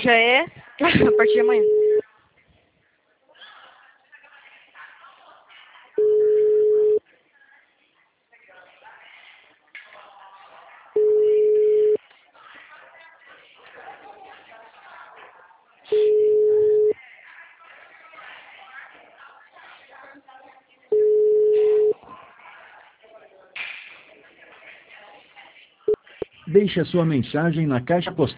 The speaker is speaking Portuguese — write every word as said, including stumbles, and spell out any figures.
já é a partir de amanhã. Deixe a sua mensagem na caixa postal